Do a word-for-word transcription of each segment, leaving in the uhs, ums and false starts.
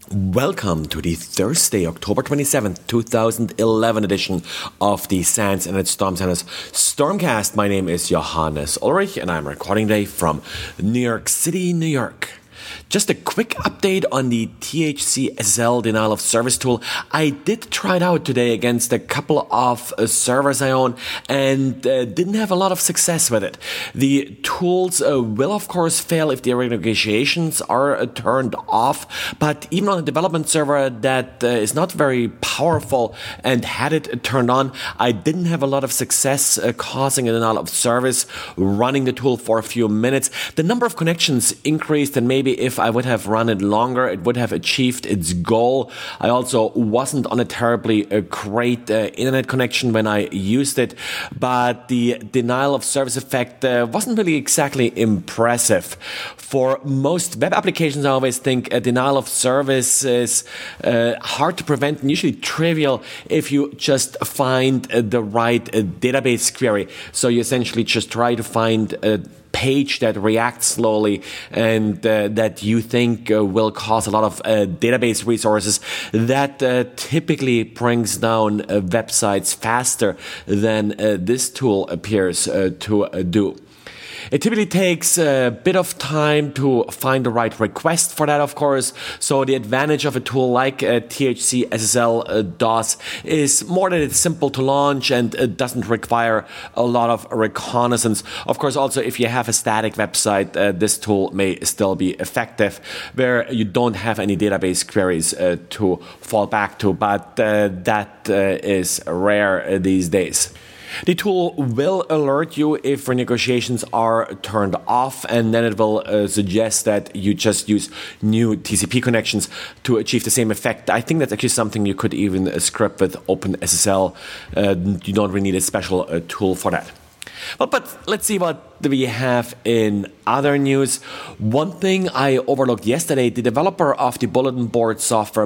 Welcome to the Thursday, October twenty-seventh, twenty eleven edition of the SANS Internet Storm Center's Stormcast. My name is Johannes Ulrich and I'm recording today from New York City, New York. Just a quick update on the T H C S S L denial of service tool. I did try it out today against a couple of uh, servers I own and uh, didn't have a lot of success with it. The tools uh, will of course fail if the renegotiations are uh, turned off, but even on a development server that uh, is not very powerful and had it turned on, I didn't have a lot of success uh, causing a denial of service running the tool for a few minutes. The number of connections increased, and maybe if I would have run it longer, it would have achieved its goal. I also wasn't on a terribly uh, great uh, internet connection when I used it, but the denial of service effect uh, wasn't really exactly impressive. For most web applications, I always think a denial of service is uh, hard to prevent and usually trivial if you just find uh, the right uh, database query. So you essentially just try to find a page that reacts slowly and uh, that you think uh, will cause a lot of uh, database resources. That uh, typically brings down uh, websites faster than uh, this tool appears uh, to uh, do. It typically takes a bit of time to find the right request for that, of course. So the advantage of a tool like uh, T H C S S L uh, DOS is more that it's simple to launch and it doesn't require a lot of reconnaissance. Of course, also if you have a static website, uh, this tool may still be effective where you don't have any database queries uh, to fall back to, but uh, that uh, is rare uh, these days. The tool will alert you if renegotiations are turned off, and then it will uh, suggest that you just use new T C P connections to achieve the same effect. I think that's actually something you could even uh, script with OpenSSL. Uh, you don't really need a special uh, tool for that. Well, but let's see what we have in other news. One thing I overlooked yesterday, the developer of the bulletin board software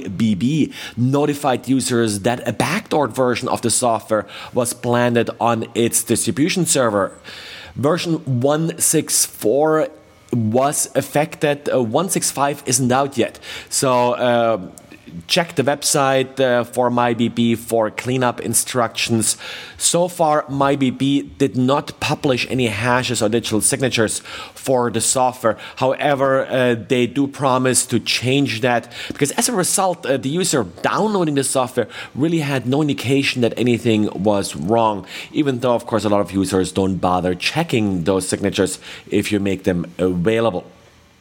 MyBB notified users that a backdoored version of the software was planted on its distribution server. Version one sixty-four was affected. Uh, one sixty-five isn't out yet. So, uh, check the website uh, for MyBB for cleanup instructions. So far, MyBB did not publish any hashes or digital signatures for the software. However, uh, they do promise to change that because as a result, uh, the user downloading the software really had no indication that anything was wrong, even though, of course, a lot of users don't bother checking those signatures if you make them available.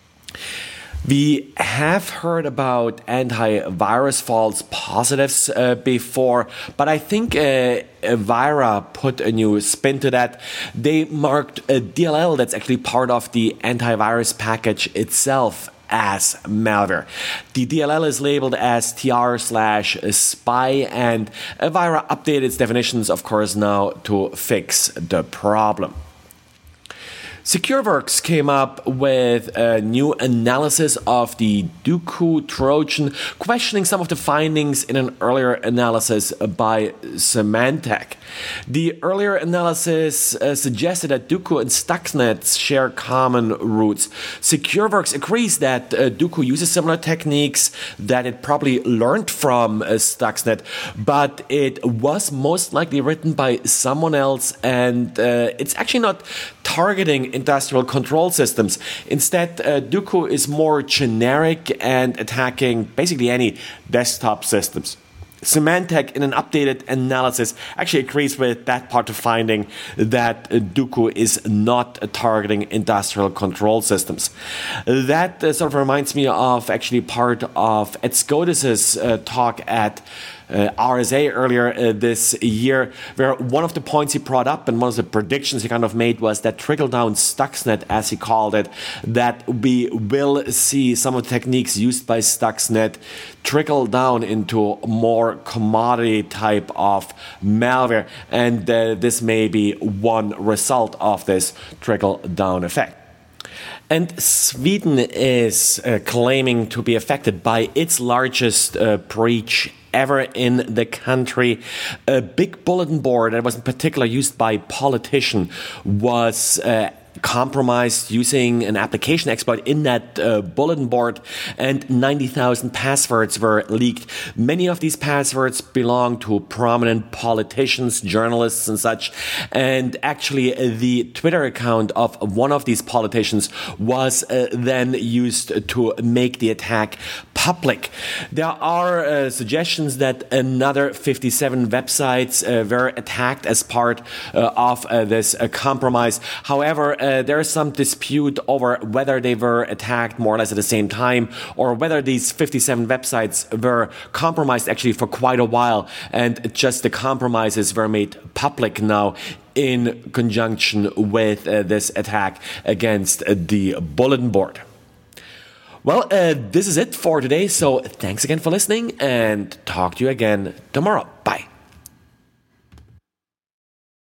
We have heard about antivirus false positives uh, before, but I think uh, Avira put a new spin to that. They marked a D L L that's actually part of the antivirus package itself as malware. The D L L is labeled as tr slash spy, and Avira updated its definitions, of course, now to fix the problem. SecureWorks came up with a new analysis of the Duqu Trojan, questioning some of the findings in an earlier analysis by Symantec. The earlier analysis uh, suggested that Duqu and Stuxnet share common roots. SecureWorks agrees that uh, Duqu uses similar techniques that it probably learned from uh, Stuxnet, but it was most likely written by someone else, and uh, it's actually not targeting industrial control systems. Instead, uh, Duqu is more generic and attacking basically any desktop systems. Symantec, in an updated analysis, actually agrees with that part of finding that uh, Duqu is not uh, targeting industrial control systems. That uh, sort of reminds me of actually part of Ed Scotus's uh, talk at Uh, R S A earlier uh, this year, where one of the points he brought up and one of the predictions he kind of made was that trickle-down Stuxnet, as he called it, that we will see some of the techniques used by Stuxnet trickle down into more commodity type of malware, and uh, this may be one result of this trickle-down effect. And Sweden is uh, claiming to be affected by its largest uh, breach ever in the country. A big bulletin board that was in particular used by politicians was uh, compromised using an application exploit in that uh, bulletin board, and ninety thousand passwords were leaked. Many of these passwords belong to prominent politicians, journalists, and such. And actually, uh, the Twitter account of one of these politicians was uh, then used to make the attack public. There are uh, suggestions that another fifty-seven websites uh, were attacked as part uh, of uh, this uh, compromise. However, uh, there is some dispute over whether they were attacked more or less at the same time, or whether these fifty-seven websites were compromised actually for quite a while, and just the compromises were made public now in conjunction with uh, this attack against uh, the bulletin board. Well, uh, this is it for today. So thanks again for listening, and talk to you again tomorrow. Bye.